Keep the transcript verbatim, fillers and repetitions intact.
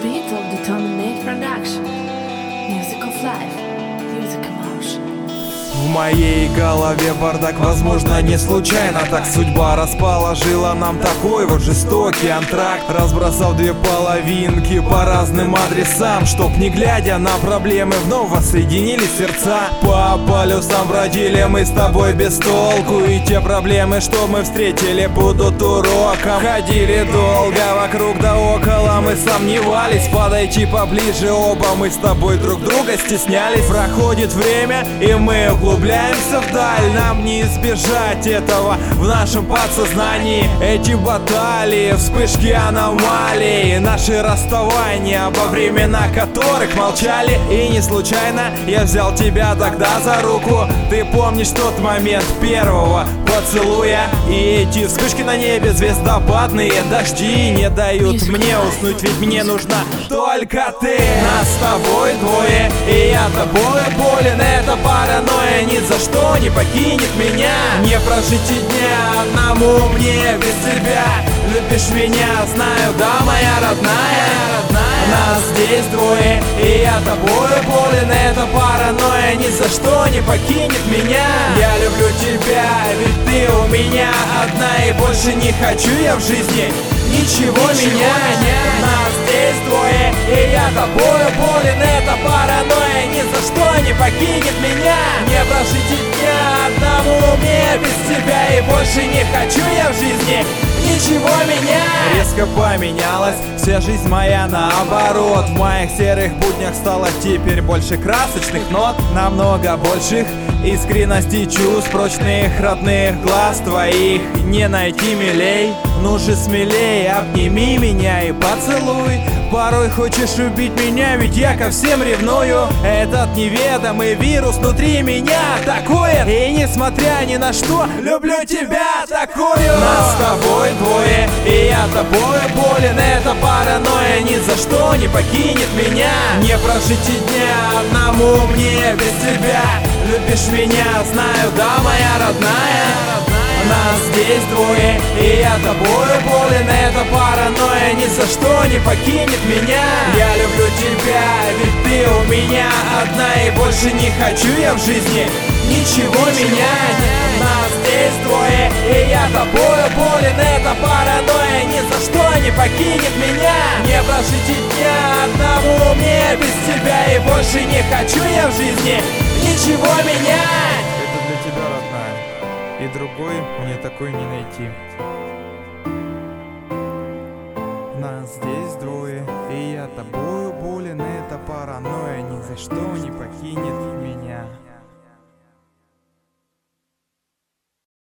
beat of Determinate Production. Music of life, music emotion. В моей голове бардак, возможно, не случайно. Так судьба расположила нам такой вот жестокий антракт. Разбросав две половинки по разным адресам, чтоб не глядя на проблемы вновь воссоединились сердца. По полюсам бродили мы с тобой без толку, и те проблемы, что мы встретили, будут уроком. Ходили долго вокруг да около, мы сомневались, подойти поближе оба, мы с тобой друг друга стеснялись. Проходит время, и мы углубляемся вдаль. Нам не избежать этого в нашем подсознании. Эти баталии, вспышки аномалий, наши расставания, во времена которых молчали. И не случайно я взял тебя тогда за руку. Ты помнишь тот момент первого поцелуя? И эти вспышки на небе, звездопадные дожди не дают мне уснуть, ведь мне нужна только ты. Нас с тобой двое, и я тобой болен. Эта паранойя ни за что не покинет меня. Не прожить и дня одному мне без тебя. Любишь меня, знаю, да, моя родная, родная. Нас здесь двое, и я тобой болен. Эта паранойя ни за что не покинет меня. Я люблю тебя, ведь ты у меня одна, и больше не хочу я в жизни ничего менять. Нас здесь двое, и я тобой болен. Эта паранойя ни за что не покинет меня. Не прожить и дня одному мне без тебя, и больше не хочу я в жизни ничего менять. Резко поменялась вся жизнь моя наоборот. В моих серых буднях стало теперь больше красочных нот, намного больших искренности чувств, прочных родных глаз твоих не найти милей. Ну же смелей, обними меня и поцелуй. Порой хочешь убить меня, ведь я ко всем ревную. Этот неведомый вирус внутри меня такое, и несмотря ни на что, люблю тебя такую. Нас с тобой двое, и я тобой болен. Эта паранойя ни за что не покинет меня. Не прожить и дня одному мне без тебя. Любишь меня, знаю, да, моя родная. Нас здесь двое, и я тобой болен. Эта паранойя ни за что не покинет меня. Я люблю тебя, ведь ты у меня одна, и больше не хочу я в жизни ничего менять. Нас здесь двое, и я тобой болен. Эта паранойя ни за что не покинет меня. Не прожить и дня одному мне без тебя, и больше не хочу я в жизни ничего менять. Это для тебя, родная, и другой мне такой не найти. Нас здесь двое, и я тобою болен. Эта паранойя ни за что не покинет